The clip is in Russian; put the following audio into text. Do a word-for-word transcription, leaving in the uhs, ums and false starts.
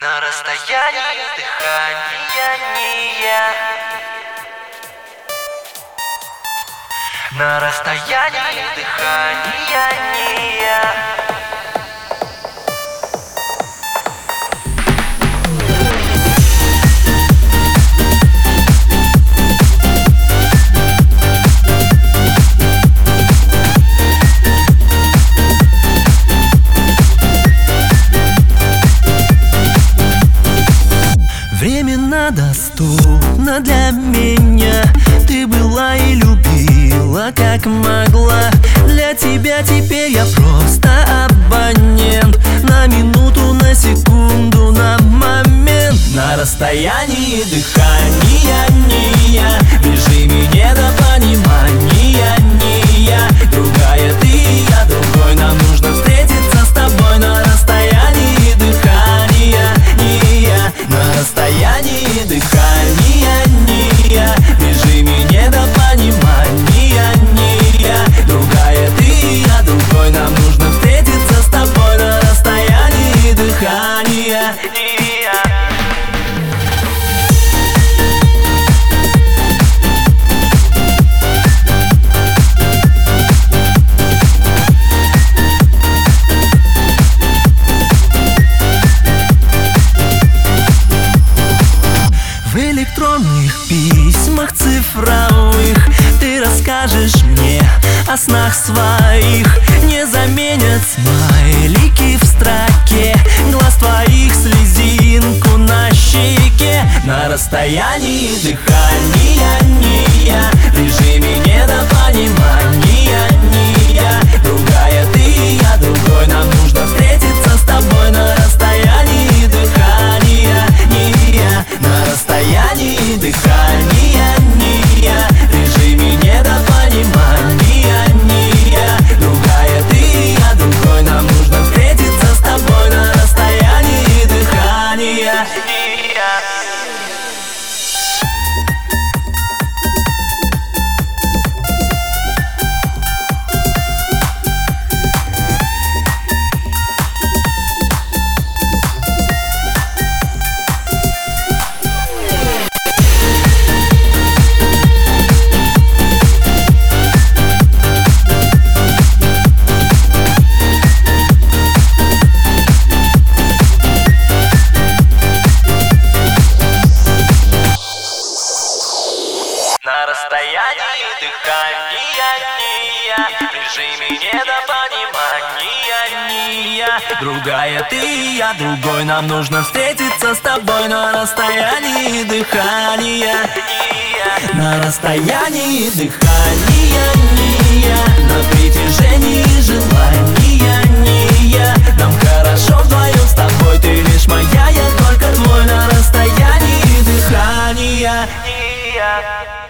На расстоянии дыхания, на расстоянии дыхания. Временно доступна для меня. Ты была и любила, как могла. Для тебя теперь я просто абонент. На минуту, на секунду, на момент. На расстоянии дыхания, не я. В режиме недопонимания, не я. Другая ты и я, другой. Нам нужно встретиться с тобой на расстоянии дыхания, не я. На расстоянии дыхания, не я. В режиме недопонимания, не я. Другая ты и я, другой. Нам нужно встретиться с тобой на расстоянии дыхания, не я. В электронных письмах цифровых ты расскажешь мне о снах своих. Не заменят смайлики в строке глаз твоих, слезинку на щеке. На расстоянии дыхания, не я. В режиме недопонимания, не я. Другая ты и я, другой. Нам нужно встретиться с тобой на расстоянии дыхания, не я. На расстоянии дыхания, не я. В режиме недопонимания, не я. Другая ты и я, другой. Нам нужно встретиться с тобой на расстоянии дыхания, не я. На расстоянии дыхания, не я. В режиме недопонимания, не я. Другая ты и я, другой. Нам нужно встретиться с тобой на расстоянии дыхания, Не я. на расстоянии дыхания, не я. На притяжении желания, не я. Нам хорошо вдвоем с тобой. Ты лишь моя, я только твой. На расстоянии дыхания, Не я.